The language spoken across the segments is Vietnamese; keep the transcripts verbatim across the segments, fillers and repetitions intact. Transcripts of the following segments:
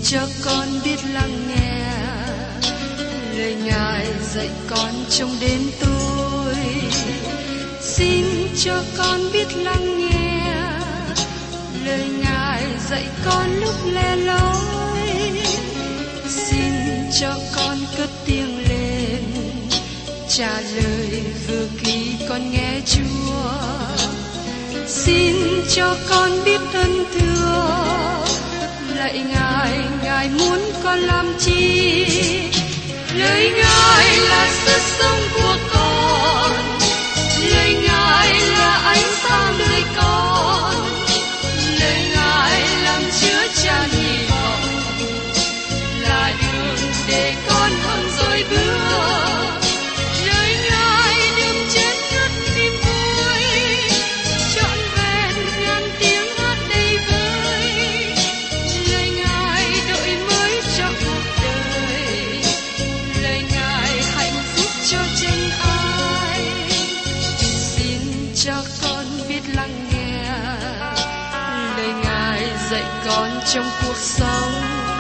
cho con biết lắng nghe lời Ngài dạy con trong đêm tối. Xin cho con biết lắng nghe lời Ngài dạy con lúc le lối. Xin cho con cất tiếng lên trả lời vừa khi con nghe Chúa. Xin cho con biết ơn thưa lạy Ngài, Ngài muốn con làm chi? Lời Ngài là sức sống của con, lời Ngài là ánh sáng đời con, lời Ngài làm chứa chan hy vọng, là đường để con hơn rồi bước. Lời Ngài đừng chết ngất niềm vui, trọn vẹn ngàn tiếng hát đầy vơi. Lời Ngài đổi mới cho cuộc đời, lời Ngài hạnh phúc cho chân ai. Xin cho con biết lắng nghe lời Ngài dạy con trong cuộc sống.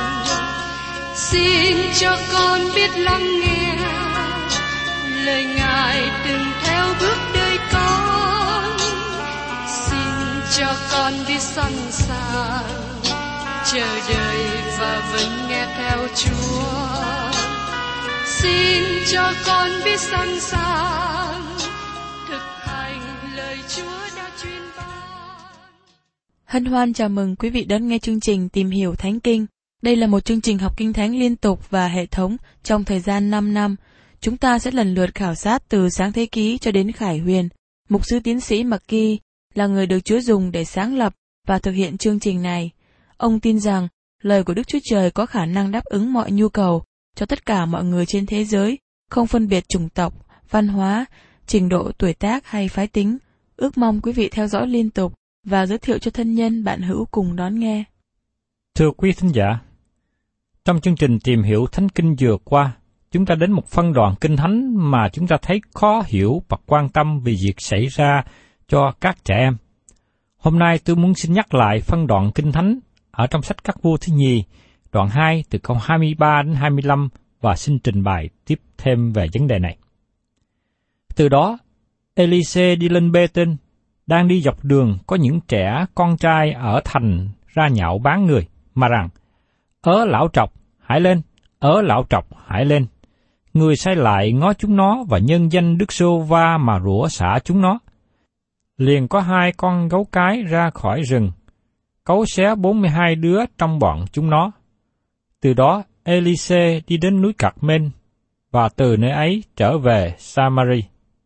Xin cho con biết lắng nghe lời Ngài từng theo bước đời con. Xin cho con biết sẵn sàng chờ đợi và vẫn nghe theo Chúa. Xin cho con biết sẵn sàng thực hành lời Chúa đã truyền ban. Hân hoan chào mừng quý vị đón nghe chương trình Tìm hiểu Thánh Kinh. Đây là một chương trình học Kinh Thánh liên tục và hệ thống trong thời gian năm năm. Chúng ta sẽ lần lượt khảo sát từ Sáng Thế Ký cho đến Khải Huyền. Mục sư tiến sĩ McGee là người được Chúa dùng để sáng lập và thực hiện chương trình này. Ông tin rằng lời của Đức Chúa Trời có khả năng đáp ứng mọi nhu cầu cho tất cả mọi người trên thế giới, không phân biệt chủng tộc, văn hóa, trình độ tuổi tác hay phái tính. Ước mong quý vị theo dõi liên tục và giới thiệu cho thân nhân bạn hữu cùng đón nghe. Thưa quý thính giả, trong chương trình Tìm hiểu Thánh Kinh vừa qua, chúng ta đến một phân đoạn Kinh Thánh mà chúng ta thấy khó hiểu và quan tâm về việc xảy ra cho các trẻ em. Hôm nay tôi muốn xin nhắc lại phân đoạn Kinh Thánh ở trong sách Các Vua thứ nhì, đoạn hai từ câu hai mươi ba đến hai mươi lăm và xin trình bày tiếp thêm về vấn đề này. Từ đó, Elise đi lên Bê-tên, đang đi dọc đường có những trẻ con trai ở thành ra nhạo báng người, mà rằng, ớ lão trọc, hãy lên, ớ lão trọc, hãy lên. Người sai lại ngó chúng nó và nhân danh Đức Giê-hô-va mà rủa xả chúng nó. Liền có hai con gấu cái ra khỏi rừng, cấu xé bốn mươi hai đứa trong bọn chúng nó. Từ đó, Elise đi đến núi Cạc-mên, và từ nơi ấy trở về Sa-ma-ri.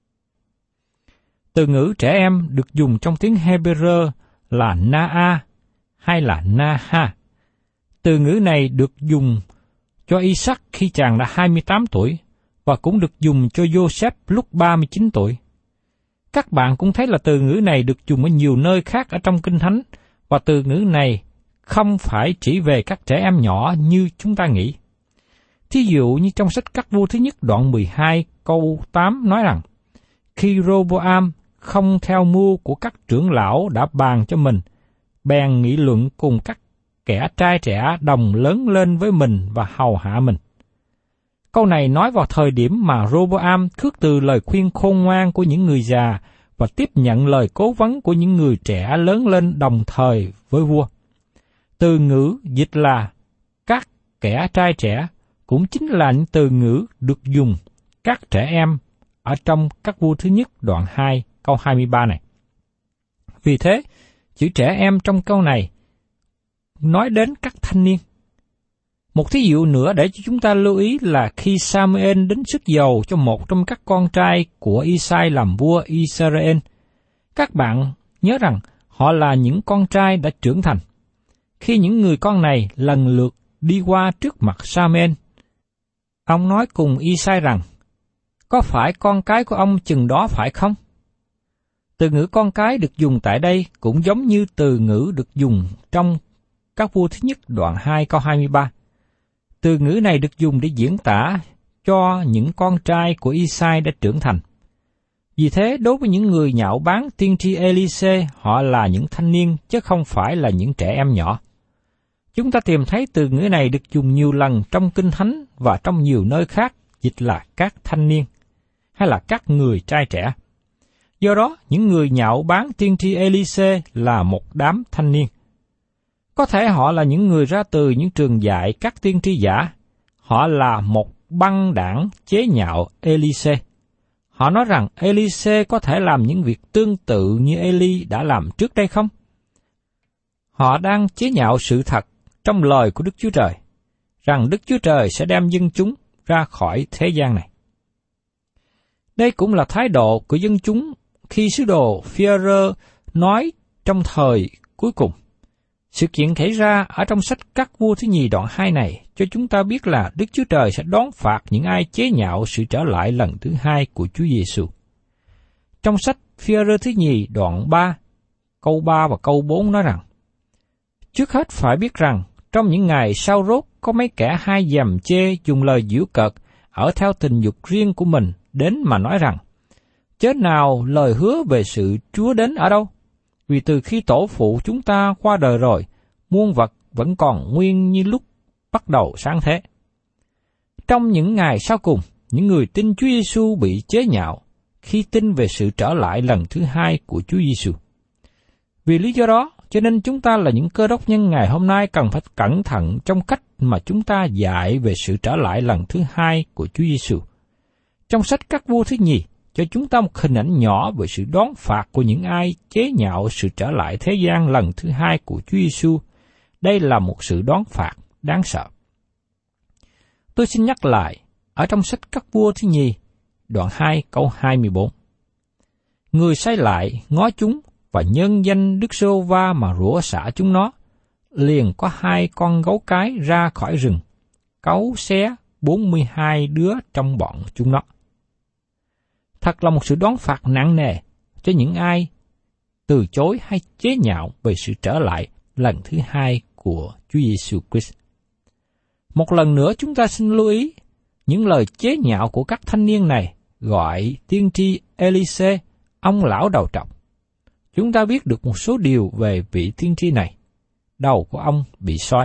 Từ ngữ trẻ em được dùng trong tiếng Hebrew là Na-a hay là Na-ha. Từ ngữ này được dùng cho Isaac khi chàng đã hai mươi tám tuổi, và cũng được dùng cho Joseph lúc ba mươi chín tuổi. Các bạn cũng thấy là từ ngữ này được dùng ở nhiều nơi khác ở trong Kinh Thánh, và từ ngữ này không phải chỉ về các trẻ em nhỏ như chúng ta nghĩ. Thí dụ như trong sách Các Vua thứ nhất đoạn mười hai câu tám nói rằng, khi Rô-bô-am không theo mưu của các trưởng lão đã bàn cho mình, bèn nghị luận cùng các kẻ trai trẻ đồng lớn lên với mình và hầu hạ mình. Câu này nói vào thời điểm mà Rô-bô-am khước từ lời khuyên khôn ngoan của những người già và tiếp nhận lời cố vấn của những người trẻ lớn lên đồng thời với vua. Từ ngữ dịch là các kẻ trai trẻ cũng chính là những từ ngữ được dùng các trẻ em ở trong Các Vua thứ nhất đoạn hai câu hai mươi ba này. Vì thế, chữ trẻ em trong câu này nói đến các thanh niên. Một thí dụ nữa để cho chúng ta lưu ý là khi Samuel đến sức dầu cho một trong các con trai của Isai làm vua Israel, các bạn nhớ rằng họ là những con trai đã trưởng thành. Khi những người con này lần lượt đi qua trước mặt Samuel, ông nói cùng Isai rằng, có phải con cái của ông chừng đó phải không? Từ ngữ con cái được dùng tại đây cũng giống như từ ngữ được dùng trong Các Vua thứ nhất đoạn hai câu hai mươi ba. Từ ngữ này được dùng để diễn tả cho những con trai của Isai đã trưởng thành. Vì thế, đối với những người nhạo báng tiên tri Elise, họ là những thanh niên chứ không phải là những trẻ em nhỏ. Chúng ta tìm thấy từ ngữ này được dùng nhiều lần trong Kinh Thánh và trong nhiều nơi khác dịch là các thanh niên, hay là các người trai trẻ. Do đó, những người nhạo báng tiên tri Ê-li-xê là một đám thanh niên. Có thể họ là những người ra từ những trường dạy các tiên tri giả. Họ là một băng đảng chế nhạo Ê-li-xê. Họ nói rằng Ê-li-xê có thể làm những việc tương tự như Ê-li đã làm trước đây không? Họ đang chế nhạo sự thật trong lời của Đức Chúa Trời, rằng Đức Chúa Trời sẽ đem dân chúng ra khỏi thế gian này. Đây cũng là thái độ của dân chúng khi sứ đồ Phi-e-rơ nói trong thời cuối cùng. Sự kiện xảy ra ở trong sách Các Vua thứ nhì đoạn hai này cho chúng ta biết là Đức Chúa Trời sẽ đón phạt những ai chế nhạo sự trở lại lần thứ hai của Chúa Giêsu. Trong sách Phi-e-rơ thứ nhì đoạn ba, câu ba và câu bốn nói rằng: Trước hết phải biết rằng, trong những ngày sau rốt có mấy kẻ hay dèm chê dùng lời giễu cợt ở theo tình dục riêng của mình đến mà nói rằng: Chớ nào lời hứa về sự Chúa đến ở đâu? Vì từ khi tổ phụ chúng ta qua đời rồi, muôn vật vẫn còn nguyên như lúc bắt đầu sáng thế. Trong những ngày sau cùng, những người tin Chúa Giêsu bị chế nhạo khi tin về sự trở lại lần thứ hai của Chúa Giêsu. Vì lý do đó, cho nên chúng ta là những cơ đốc nhân ngày hôm nay cần phải cẩn thận trong cách mà chúng ta dạy về sự trở lại lần thứ hai của Chúa Giêsu. Trong sách Các Vua thứ nhì, cho chúng ta một hình ảnh nhỏ về sự đón phạt của những ai chế nhạo sự trở lại thế gian lần thứ hai của Chúa Giêsu. Đây là một sự đón phạt đáng sợ. Tôi xin nhắc lại, ở trong sách Các Vua thứ nhì, đoạn hai câu hai mươi bốn. Người say lại ngó chúng và nhân danh Đức Giê-hô-va mà rủa xả chúng nó, liền có hai con gấu cái ra khỏi rừng, cấu xé bốn mươi hai đứa trong bọn chúng nó. Thật là một sự đón phạt nặng nề cho những ai từ chối hay chế nhạo về sự trở lại lần thứ hai của Chúa Giêsu Christ. Một lần nữa chúng ta xin lưu ý những lời chế nhạo của các thanh niên này gọi tiên tri Ê-li-xê ông lão đầu trọc. Chúng ta biết được một số điều về vị tiên tri này. Đầu của ông bị sói.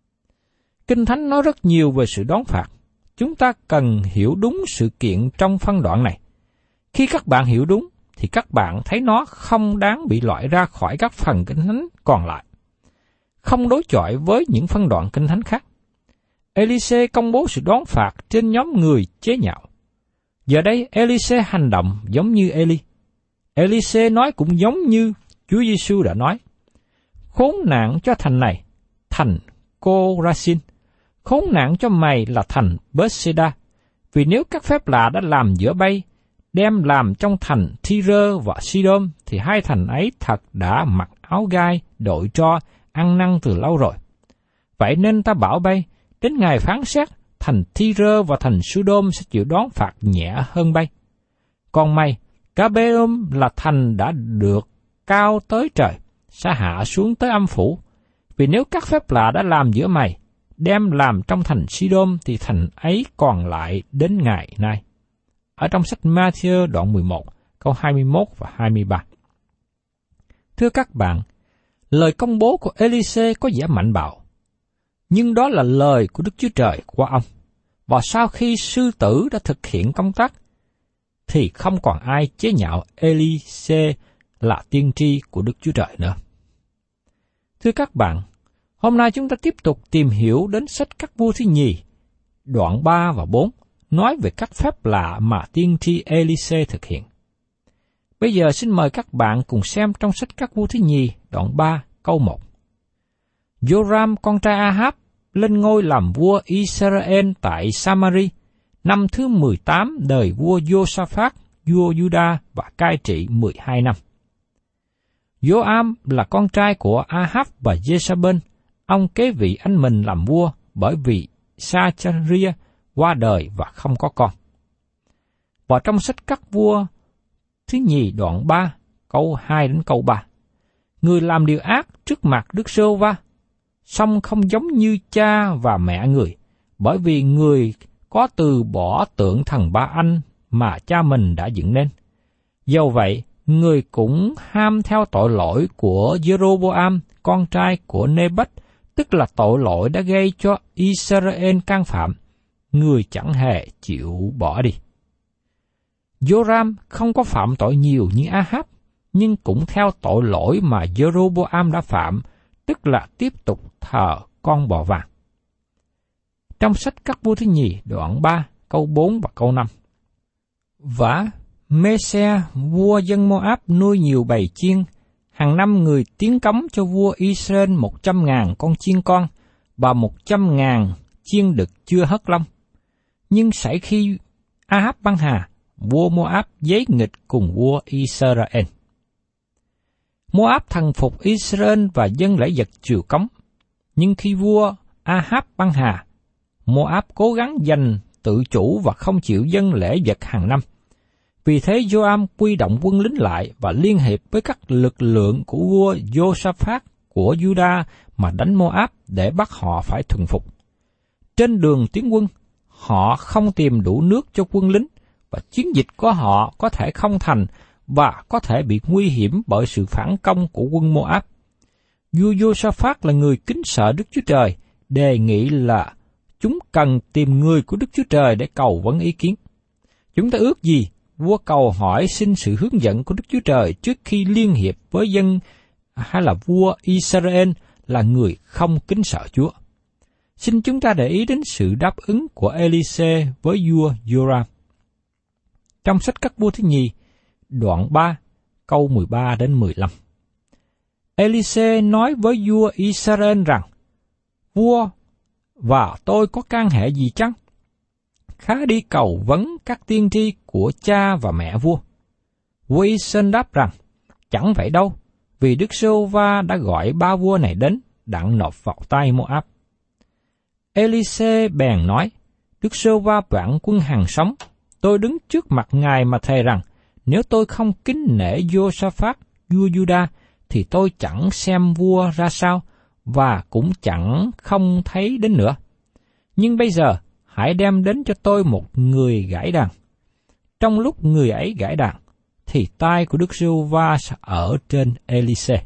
Kinh Thánh nói rất nhiều về sự đón phạt. Chúng ta cần hiểu đúng sự kiện trong phân đoạn này. Khi các bạn hiểu đúng, thì các bạn thấy nó không đáng bị loại ra khỏi các phần Kinh Thánh còn lại. Không đối chọi với những phân đoạn Kinh Thánh khác. Ê-li-xê công bố sự đón phạt trên nhóm người chế nhạo. Giờ đây, Ê-li-xê hành động giống như Ê-li. Ê-li-xê nói cũng giống như Chúa Giêsu đã nói: Khốn nạn cho thành này, thành Cô-ra-xin! Khốn nạn cho mày là thành Bết-sê-đa! Vì nếu các phép lạ đã làm giữa bay, đem làm trong thành Thi-rơ và Si-đôm, thì hai thành ấy thật đã mặc áo gai, đội tro, ăn năn từ lâu rồi. Vậy nên ta bảo bay, đến ngày phán xét, thành Thi-rơ và thành Si-đôm sẽ chịu đón phạt nhẹ hơn bay. Còn mày, Ca-bê-ôm là thành đã được cao tới trời, sẽ hạ xuống tới âm phủ. Vì nếu các phép lạ đã làm giữa mày, đem làm trong thành Si-đôm, thì thành ấy còn lại đến ngày nay. Ở trong sách Ma-thi-ơ đoạn mười một, câu hai mươi mốt và hai mươi ba. Thưa các bạn, lời công bố của Ê-li-xê có vẻ mạnh bạo, nhưng đó là lời của Đức Chúa Trời qua ông. Và sau khi sư tử đã thực hiện công tác, thì không còn ai chế nhạo Ê-li-xê là tiên tri của Đức Chúa Trời nữa. Thưa các bạn, hôm nay chúng ta tiếp tục tìm hiểu đến sách Các Vua thứ nhì, đoạn ba và bốn, nói về các phép lạ mà tiên tri Ê-li-xê thực hiện. Bây giờ xin mời các bạn cùng xem trong sách Các Vua thứ nhì, đoạn ba, câu một. Joram con trai Ahab lên ngôi làm vua Israel tại Samari, năm thứ mười tám đời vua Giô-sa-phát, vua Juda và cai trị mười hai năm. Joam là con trai của Ahab và Jezabel, ông kế vị anh mình làm vua bởi vì Sa-cha-ria qua đời và không có con. Và trong sách Các Vua thứ nhì đoạn ba, câu hai đến câu ba. Người làm điều ác trước mặt Đức Giê-hô-va, song không giống như cha và mẹ người, bởi vì người có từ bỏ tượng thần Ba Anh mà cha mình đã dựng nên. Dầu vậy, người cũng ham theo tội lỗi của Giê-rô-bô-am, con trai của Nê-bách, tức là tội lỗi đã gây cho Israel can phạm, người chẳng hề chịu bỏ đi. Joram không có phạm tội nhiều như Ahab, nhưng cũng theo tội lỗi mà Jeroboam đã phạm, tức là tiếp tục thờ con bò vàng. Trong sách Các Vua thứ nhì đoạn ba, câu bốn và câu năm. Vả Mê-se, vua dân Moab nuôi nhiều bầy chiên, hàng năm người tiến cống cho vua Israel một trăm ngàn con chiên con và một trăm ngàn chiên đực chưa hất lông. Nhưng xảy khi Ahab băng hà, vua Moab giấy nghịch cùng vua Israel. Moab thần phục Israel và dâng lễ vật triều cống, nhưng khi vua Ahab băng hà, Moab cố gắng giành tự chủ và không chịu dâng lễ vật hàng năm. Vì thế Joam quy động quân lính lại và liên hiệp với các lực lượng của vua Josaphat của Juda mà đánh Moab để bắt họ phải thuần phục. Trên đường tiến quân, họ không tìm đủ nước cho quân lính và chiến dịch của họ có thể không thành và có thể bị nguy hiểm bởi sự phản công của quân Moab. Vua Josaphat là người kính sợ Đức Chúa Trời, đề nghị là chúng cần tìm người của Đức Chúa Trời để cầu vấn ý kiến. Chúng ta ước gì vua cầu hỏi xin sự hướng dẫn của Đức Chúa Trời trước khi liên hiệp với dân, hay là vua Israel là người không kính sợ Chúa? Xin chúng ta để ý đến sự đáp ứng của Elise với vua Joram. Trong sách Các Vua thứ nhì, đoạn ba, câu mười ba đến mười lăm. Elise nói với vua Israel rằng: Vua và tôi có can hệ gì chăng? Khá đi cầu vấn các tiên tri của cha và mẹ vua. Vua Israel đáp rằng: Chẳng vậy đâu, vì Đức Giê-hô-va đã gọi ba vua này đến, đặng nộp vào tay Moab. Elise bèn nói: Đức Giê-hô-va vạn quân hằng sống, tôi đứng trước mặt Ngài mà thề rằng, nếu tôi không kính nể Josaphat, vua Juda, thì tôi chẳng xem vua ra sao, và cũng chẳng không thấy đến nữa. Nhưng bây giờ, hãy đem đến cho tôi một người gãi đàn. Trong lúc người ấy gãi đàn, thì tay của Đức Giê-hô-va sẽ ở trên Elise.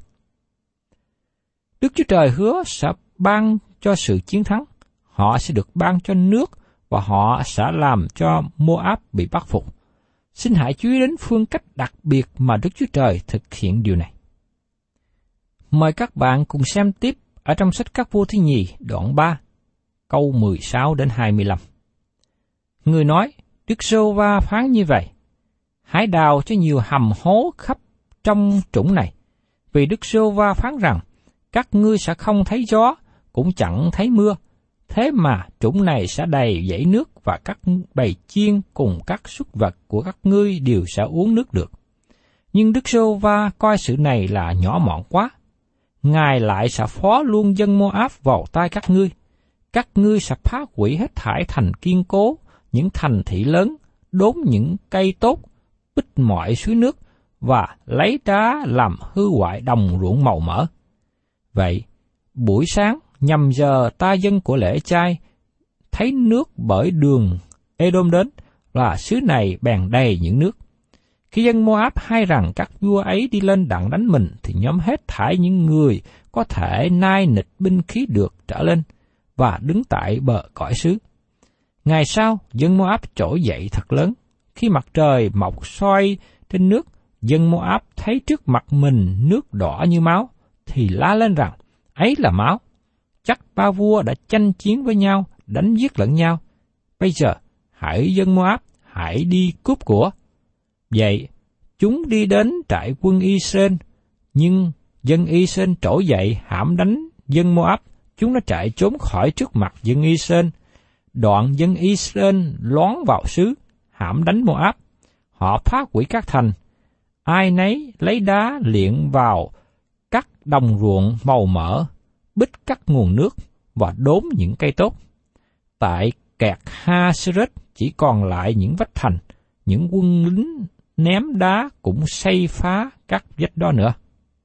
Đức Chúa Trời hứa sẽ ban cho sự chiến thắng, họ sẽ được ban cho nước và họ sẽ làm cho Moab bị bắt phục. Xin hãy chú ý đến phương cách đặc biệt mà Đức Chúa Trời thực hiện điều này. Mời các bạn cùng xem tiếp ở trong sách Các Vua thứ nhì đoạn ba, câu mười sáu đến hai mươi lăm. Người nói: Đức Giê-hô-va phán như vậy: Hãy đào cho nhiều hầm hố khắp trong trũng này, vì Đức Giê-hô-va phán rằng: Các ngươi sẽ không thấy gió, cũng chẳng thấy mưa. Thế mà trũng này sẽ đầy dãy nước và các bầy chiên cùng các súc vật của các ngươi đều sẽ uống nước được. Nhưng Đức Giê-hô-va coi sự này là nhỏ mọn quá. Ngài lại sẽ phó luôn dân Moab vào tay các ngươi. Các ngươi sẽ phá hủy hết thảy thành kiên cố, những thành thị lớn, đốn những cây tốt, bích mọi suối nước, và lấy đá làm hư hoại đồng ruộng màu mỡ. Vậy, buổi sáng, nhằm giờ ta dân của lễ chay, thấy nước bởi đường Edom đến, và xứ này bèn đầy những nước. Khi dân Moab hay rằng các vua ấy đi lên đặng đánh mình, thì nhóm hết thảy những người có thể nai nịch binh khí được trở lên, và đứng tại bờ cõi xứ. Ngày sau, dân Moab trỗi dậy thật lớn. Khi mặt trời mọc soi trên nước, dân Moab thấy trước mặt mình nước đỏ như máu, thì la lên rằng: ấy là máu. Chắc ba vua đã tranh chiến với nhau, đánh giết lẫn nhau. Bây giờ, hãy dân Moab, hãy đi cướp của. Vậy, chúng đi đến trại quân Israel, nhưng dân Israel trỗi dậy hãm đánh dân Moab. Chúng đã chạy trốn khỏi trước mặt dân Israel. Đoạn dân Israel loán vào xứ, hãm đánh Moab. Họ phá hủy các thành. Ai nấy lấy đá liệng vào các đồng ruộng màu mỡ, bích các nguồn nước và đốn những cây tốt. Tại Kẹt Ha-seret chỉ còn lại những vách thành, những quân lính ném đá cũng xây phá các vách đó nữa.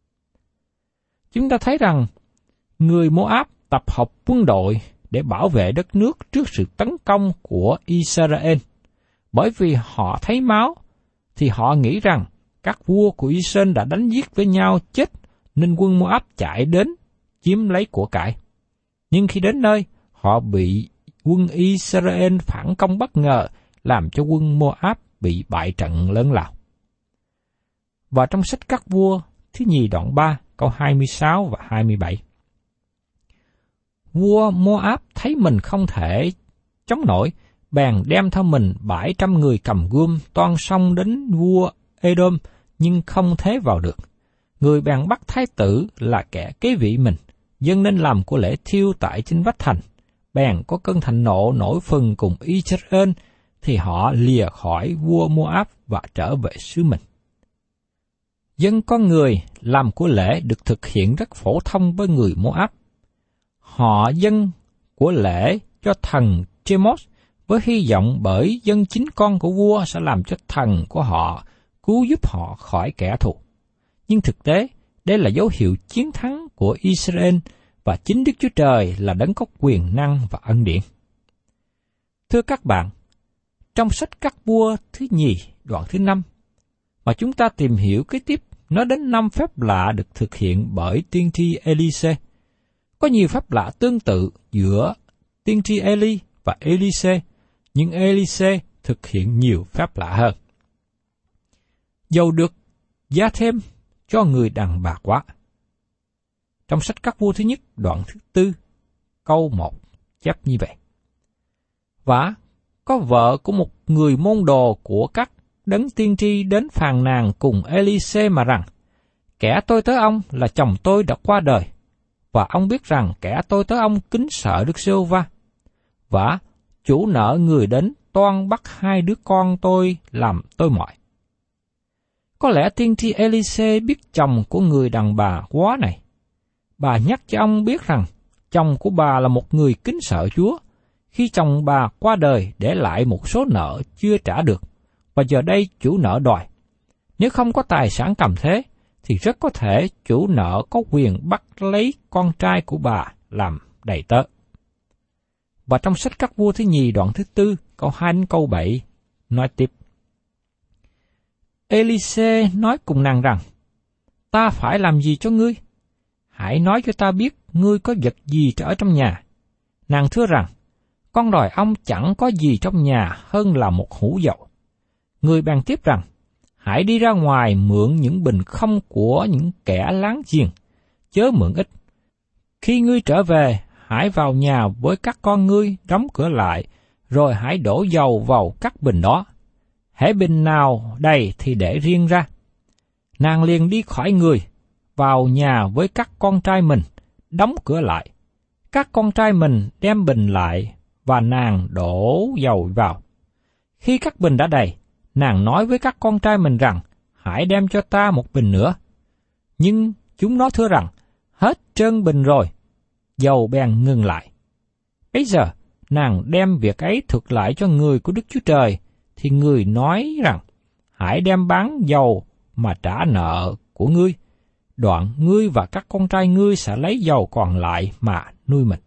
Chúng ta thấy rằng người Moab tập hợp quân đội để bảo vệ đất nước trước sự tấn công của Israel. Bởi vì họ thấy máu, thì họ nghĩ rằng các vua của Israel đã đánh giết với nhau chết, nên quân Moab chạy đến chiếm lấy của cải. Nhưng khi đến nơi, họ bị quân Israel phản công bất ngờ, làm cho quân Moab bị bại trận lớn lao. Và trong sách Các Vua thứ nhì đoạn ba, câu hai mươi sáu và hai mươi bảy. Vua Moab thấy mình không thể chống nổi, bèn đem theo mình bảy trăm người cầm gươm toan xông đến vua Edom, nhưng không thế vào được. Người bèn bắt thái tử là kẻ kế vị mình, dâng nên làm của lễ thiêu tại trên vách thành. Bèn có cơn thịnh nộ nổi phừng cùng Israel, thì họ lìa khỏi vua Moab và trở về xứ mình. Dân con người làm của lễ được thực hiện rất phổ thông với người Moab. Họ dâng của lễ cho thần Chemosh với hy vọng bởi dân chính con của vua sẽ làm cho thần của họ cứu giúp họ khỏi kẻ thù. Nhưng thực tế, đây là dấu hiệu chiến thắng của Israel và chính Đức Chúa Trời là đấng có quyền năng và ân điển. Thưa các bạn, trong sách Các Vua thứ nhì đoạn thứ năm, mà chúng ta tìm hiểu kế tiếp nói đến năm phép lạ được thực hiện bởi tiên tri Elise. Có nhiều phép lạ tương tự giữa tiên tri Eli và Elise, nhưng Elise thực hiện nhiều phép lạ hơn. Dầu được giá thêm cho người đàn bà quá. Trong sách Các Vua thứ nhất đoạn thứ tư, câu một chép như vậy. Và có vợ của một người môn đồ của các đấng tiên tri đến phàn nàn cùng Elise mà rằng, kẻ tôi tớ ông là chồng tôi đã qua đời, và ông biết rằng kẻ tôi tớ ông kính sợ Đức Giê-hô-va. Và chủ nợ người đến toan bắt hai đứa con tôi làm tôi mỏi. Có lẽ tiên tri Elise biết chồng của người đàn bà quá này. Bà nhắc cho ông biết rằng chồng của bà là một người kính sợ Chúa, khi chồng bà qua đời để lại một số nợ chưa trả được, và giờ đây chủ nợ đòi. Nếu không có tài sản cầm thế, thì rất có thể chủ nợ có quyền bắt lấy con trai của bà làm đầy tớ. Và trong sách Các Vua thứ nhì đoạn thứ tư, câu hai đến câu bảy, nói tiếp. Elise nói cùng nàng rằng, ta phải làm gì cho ngươi? Hãy nói cho ta biết ngươi có vật gì ở trong nhà. Nàng thưa rằng, con đòi ông chẳng có gì trong nhà hơn là một hũ dầu. Người bàn tiếp rằng, hãy đi ra ngoài mượn những bình không của những kẻ láng giềng, chớ mượn ít. Khi ngươi trở về, hãy vào nhà với các con ngươi, đóng cửa lại, rồi hãy đổ dầu vào các bình đó. Hễ bình nào đầy thì để riêng ra. Nàng liền đi khỏi người, vào nhà với các con trai mình, đóng cửa lại. Các con trai mình đem bình lại, và nàng đổ dầu vào. Khi các bình đã đầy, nàng nói với các con trai mình rằng, hãy đem cho ta một bình nữa. Nhưng chúng nó thưa rằng, hết trơn bình rồi. Dầu bèn ngừng lại. Bây giờ, nàng đem việc ấy thuật lại cho người của Đức Chúa Trời, thì người nói rằng, hãy đem bán dầu mà trả nợ của ngươi. Đoạn ngươi và các con trai ngươi sẽ lấy dầu còn lại mà nuôi mình.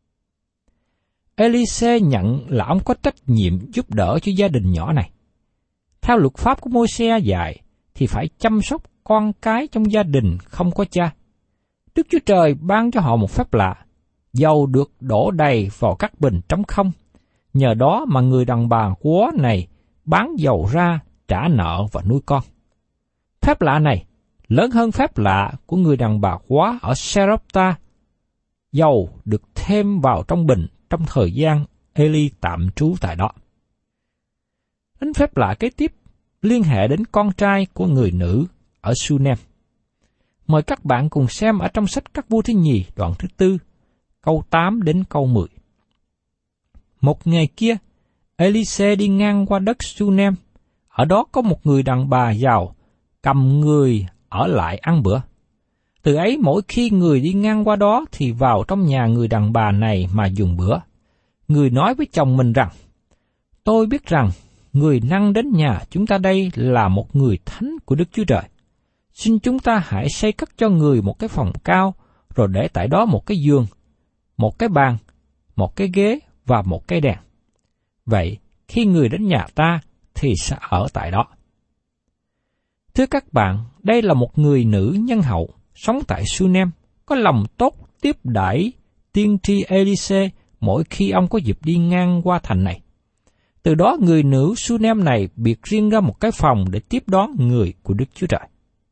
Elise nhận là ông có trách nhiệm giúp đỡ cho gia đình nhỏ này. Theo luật pháp của Môi-se dạy, thì phải chăm sóc con cái trong gia đình không có cha. Đức Chúa Trời ban cho họ một phép lạ, dầu được đổ đầy vào các bình trống không. Nhờ đó mà người đàn bà quá này bán dầu ra trả nợ và nuôi con. Phép lạ này lớn hơn phép lạ của người đàn bà quá ở Sarepta. Dầu được thêm vào trong bình trong thời gian Eli tạm trú tại đó. Đến phép lạ kế tiếp liên hệ đến con trai của người nữ ở Sunem. Mời các bạn cùng xem ở trong sách Các Vua thứ nhì đoạn thứ tư, câu tám đến câu mười. Một ngày kia, Elise đi ngang qua đất Sunem. Ở đó có một người đàn bà giàu, cầm người ở lại ăn bữa. Từ ấy mỗi khi người đi ngang qua đó thì vào trong nhà người đàn bà này mà dùng bữa. Người nói với chồng mình rằng, tôi biết rằng người năng đến nhà chúng ta đây là một người thánh của Đức Chúa Trời. Xin chúng ta hãy xây cất cho người một cái phòng cao, rồi để tại đó một cái giường, một cái bàn, một cái ghế và một cái đèn. Vậy, khi người đến nhà ta thì sẽ ở tại đó. Thưa các bạn, đây là một người nữ nhân hậu, sống tại Sunem, có lòng tốt tiếp đãi tiên tri Elise mỗi khi ông có dịp đi ngang qua thành này. Từ đó người nữ Sunem này biệt riêng ra một cái phòng để tiếp đón người của Đức Chúa Trời.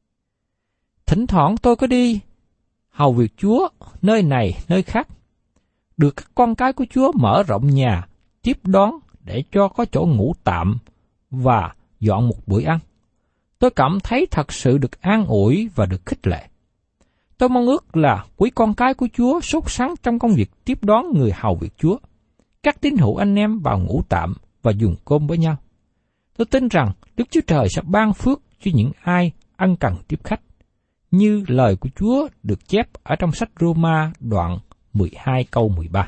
Thỉnh thoảng tôi có đi hầu việc Chúa nơi này nơi khác, được các con cái của Chúa mở rộng nhà tiếp đón để cho có chỗ ngủ tạm và dọn một bữa ăn. Tôi cảm thấy thật sự được an ủi và được khích lệ. Tôi mong ước là quý con cái của Chúa sốt sắng trong công việc tiếp đón người hầu việc Chúa. Các tín hữu anh em vào ngủ tạm và dùng cơm với nhau. Tôi tin rằng Đức Chúa Trời sẽ ban phước cho những ai ân cần tiếp khách, như lời của Chúa được chép ở trong sách Roma đoạn mười hai câu mười ba.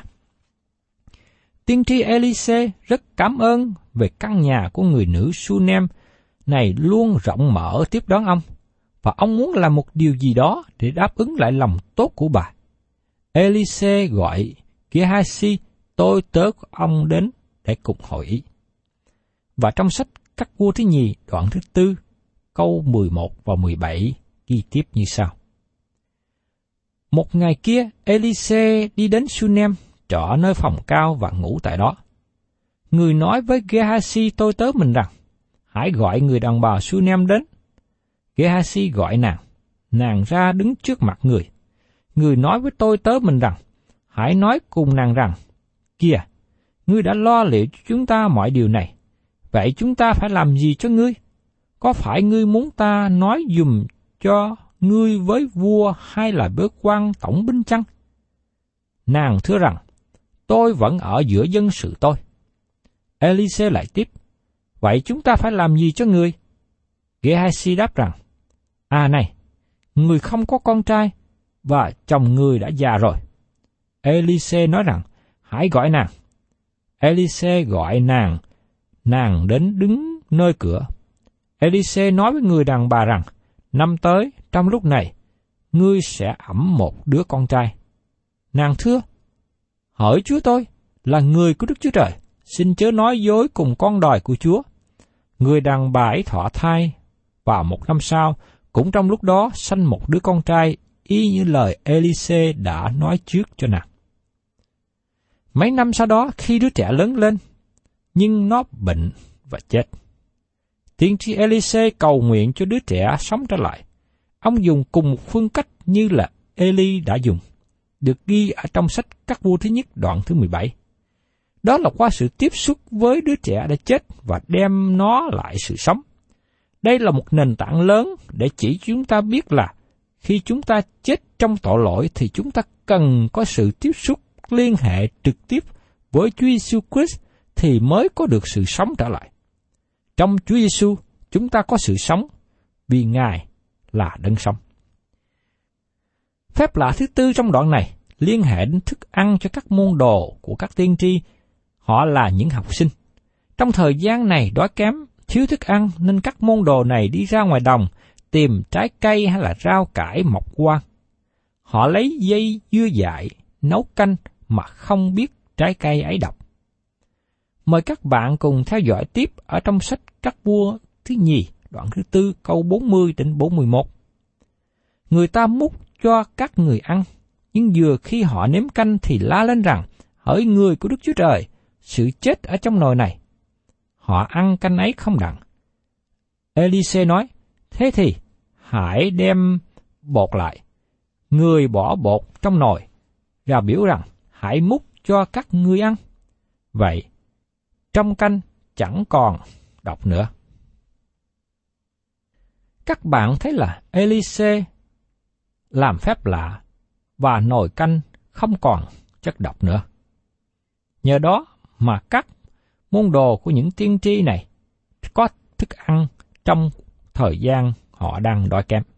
Tiên tri Elise rất cảm ơn về căn nhà của người nữ Sunem này luôn rộng mở tiếp đón ông, và ông muốn làm một điều gì đó để đáp ứng lại lòng tốt của bà. Elise gọi Gehazi, tôi tớ của ông đến để cùng hội ý. Và trong sách Các Vua thứ nhì đoạn thứ tư, câu mười một và mười bảy ghi tiếp như sau. Một ngày kia, Elise đi đến Sunem, trọ nơi phòng cao và ngủ tại đó. Người nói với Gehazi tôi tớ mình rằng, hãy gọi người đàn bà Sunem đến. Gehazi gọi nàng, nàng ra đứng trước mặt người. Người nói với tôi tớ mình rằng, hãy nói cùng nàng rằng, kìa, ngươi đã lo liệu cho chúng ta mọi điều này, vậy chúng ta phải làm gì cho ngươi? Có phải ngươi muốn ta nói dùm cho ngươi với vua hay là với quan tổng binh chăng? Nàng thưa rằng, tôi vẫn ở giữa dân sự tôi. Elise lại tiếp, vậy chúng ta phải làm gì cho ngươi? Gehazi đáp rằng, à này, người không có con trai, và chồng người đã già rồi. Elise nói rằng, hãy gọi nàng. Elise gọi nàng, nàng đến đứng nơi cửa. Elise nói với người đàn bà rằng, năm tới, trong lúc này, ngươi sẽ ẵm một đứa con trai. Nàng thưa, hỡi Chúa tôi, là người của Đức Chúa Trời, xin chớ nói dối cùng con đòi của Chúa. Người đàn bà ấy thọ thai, và một năm sau, cũng trong lúc đó sanh một đứa con trai, y như lời Elise đã nói trước cho nàng. Mấy năm sau đó, khi đứa trẻ lớn lên, nhưng nó bệnh và chết. Tiên tri Elise cầu nguyện cho đứa trẻ sống trở lại. Ông dùng cùng một phương cách như là Eli đã dùng, được ghi ở trong sách Các Vua thứ nhất đoạn thứ mười bảy. Đó là qua sự tiếp xúc với đứa trẻ đã chết và đem nó lại sự sống. Đây là một nền tảng lớn để chỉ chúng ta biết là khi chúng ta chết trong tội lỗi thì chúng ta cần có sự tiếp xúc liên hệ trực tiếp với Chúa Giêsu Christ thì mới có được sự sống trở lại. Trong Chúa Giêsu, chúng ta có sự sống vì Ngài là đấng sống. Phép lạ thứ tư trong đoạn này liên hệ đến thức ăn cho các môn đồ của các tiên tri. Họ là những học sinh. Trong thời gian này đói kém, thiếu thức ăn nên các môn đồ này đi ra ngoài đồng tìm trái cây hay là rau cải mọc hoang. Họ lấy dây dưa dại nấu canh mà không biết trái cây ấy độc. Mời các bạn cùng theo dõi tiếp ở trong sách Các Vua thứ nhì, đoạn thứ tư, câu bốn mươi đến bốn mươi mốt. Người ta múc cho các người ăn, nhưng vừa khi họ nếm canh thì la lên rằng, hỡi người của Đức Chúa Trời, sự chết ở trong nồi này. Họ ăn canh ấy không đặng. Elise nói, thế thì hãy đem bột lại. Người bỏ bột trong nồi, và biểu rằng, hãy múc cho các ngươi ăn. Vậy, trong canh chẳng còn độc nữa. Các bạn thấy là Elise làm phép lạ và nồi canh không còn chất độc nữa. Nhờ đó mà các môn đồ của những tiên tri này có thức ăn trong thời gian họ đang đói kém.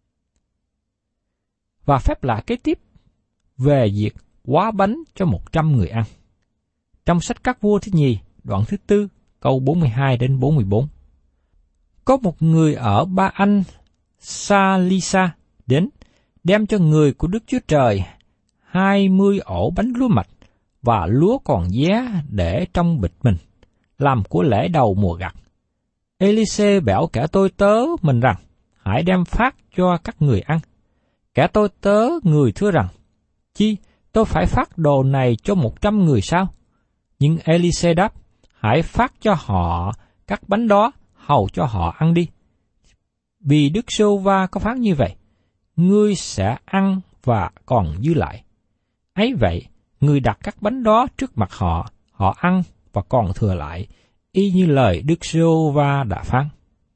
Và phép lạ kế tiếp về việc hóa bánh cho một trăm người ăn. Trong sách Các Vua thứ nhì, đoạn thứ tư, câu bốn mươi hai đến bốn mươi bốn. Có một người ở Ba Anh Sa-li-sa đến, đem cho người của Đức Chúa Trời hai mươi ổ bánh lúa mạch và lúa còn vé để trong bịch mình, làm của lễ đầu mùa gặt. Elise bảo kẻ tôi tớ mình rằng, hãy đem phát cho các người ăn. Kẻ tôi tớ người thưa rằng, chi, tôi phải phát đồ này cho một trăm người sao? Nhưng Elise đáp, hãy phát cho họ các bánh đó, hầu cho họ ăn đi. Vì Đức Giê-hô-va có phán như vậy, ngươi sẽ ăn và còn dư lại. Ấy vậy, ngươi đặt các bánh đó trước mặt họ, họ ăn và còn thừa lại, y như lời Đức Giê-hô-va đã phán.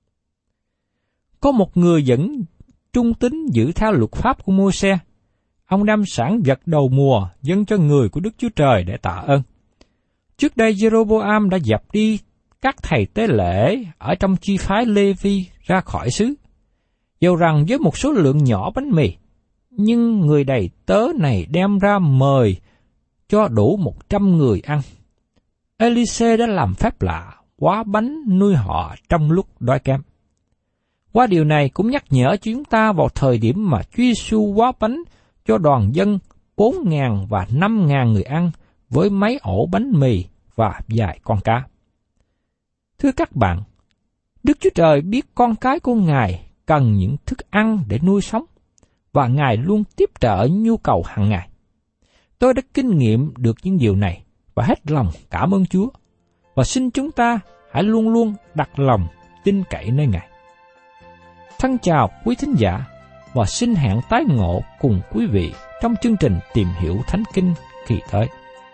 Có một người vẫn trung tín giữ theo luật pháp của Mô-se. Ông đem sản vật đầu mùa dâng cho người của Đức Chúa Trời để tạ ơn. Trước đây Giê-rô-bô-am đã dẹp đi các thầy tế lễ ở trong chi phái Lê-vi ra khỏi xứ. Dầu rằng với một số lượng nhỏ bánh mì, nhưng người đầy tớ này đem ra mời cho đủ một trăm người ăn. Elise đã làm phép lạ, hóa bánh nuôi họ trong lúc đói kém. Qua điều này cũng nhắc nhở chúng ta vào thời điểm mà Chúa Giêsu hóa bánh cho đoàn dân bốn ngàn và năm ngàn người ăn với mấy ổ bánh mì và vài con cá. Thưa các bạn, Đức Chúa Trời biết con cái của Ngài cần những thức ăn để nuôi sống, và Ngài luôn tiếp trợ nhu cầu hàng ngày. Tôi đã kinh nghiệm được những điều này và hết lòng cảm ơn Chúa, và xin chúng ta hãy luôn luôn đặt lòng tin cậy nơi Ngài. Thân chào quý thính giả, và xin hẹn tái ngộ cùng quý vị trong chương trình Tìm Hiểu Thánh Kinh kỳ tới.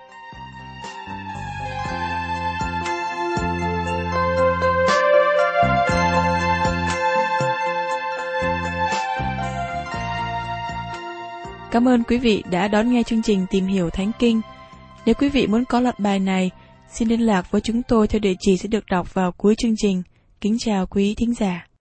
Cảm ơn quý vị đã đón nghe chương trình Tìm Hiểu Thánh Kinh. Nếu quý vị muốn có loạt bài này, xin liên lạc với chúng tôi theo địa chỉ sẽ được đọc vào cuối chương trình. Kính chào quý thính giả.